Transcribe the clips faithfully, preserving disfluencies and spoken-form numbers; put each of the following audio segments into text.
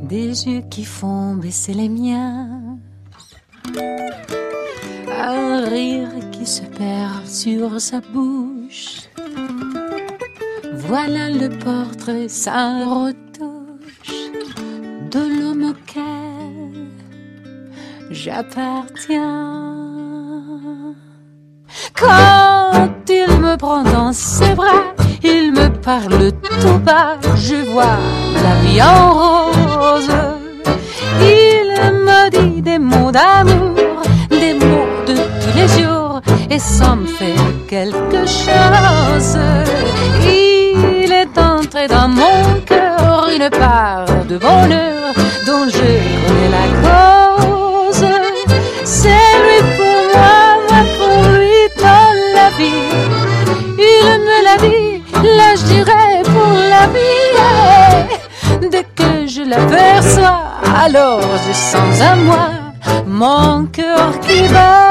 des yeux qui font baisser les miens, un rire qui se perd sur sa bouche. Voilà le portrait sans retouche de l'homme auquel j'appartiens. Quand il me prend dans ses bras, il me parle tout bas, je vois la vie en rose. Il me dit des mots d'amour, des mots de tous les jours, et ça me fait quelque chose. Il est entré dans mon cœur une part de bonheur dont je connais la cause. C'est lui pour moi, moi pour lui dans la vie. Il me l'a dit, là je dirais pour la vie. Dès que je l'aperçois, alors je sens à moi mon cœur qui bat.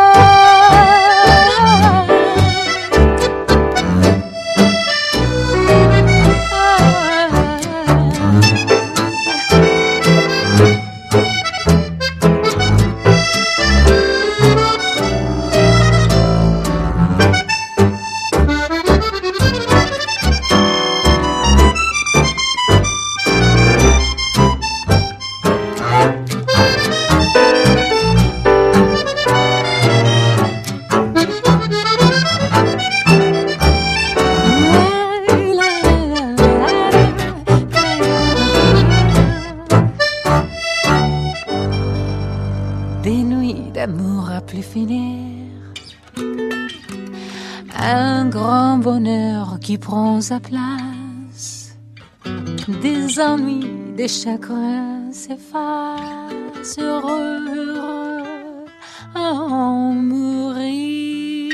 Qui prend sa place, des ennuis, des chagrins s'effacent, heureux, heureux en mourir.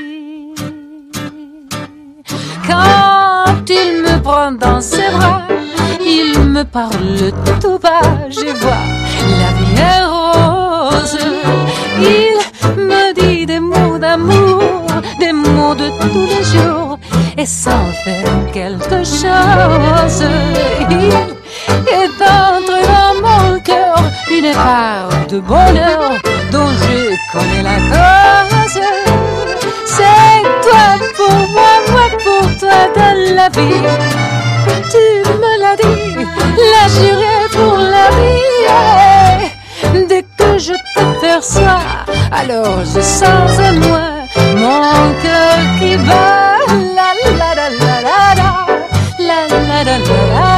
Quand il me prend dans ses bras, il me parle tout bas, je vois la vie est rose. Il me dit des mots d'amour, des mots de tous les jours, et sans faire quelque chose. Il est entré dans mon cœur une part de bonheur dont je connais la cause. C'est toi pour moi, moi pour toi dans la vie. Tu me l'as dit, là j'irai pour la vie. Dès que je t'aperçois, alors je sens en moi mon cœur qui bat. La la la la la la la la la la.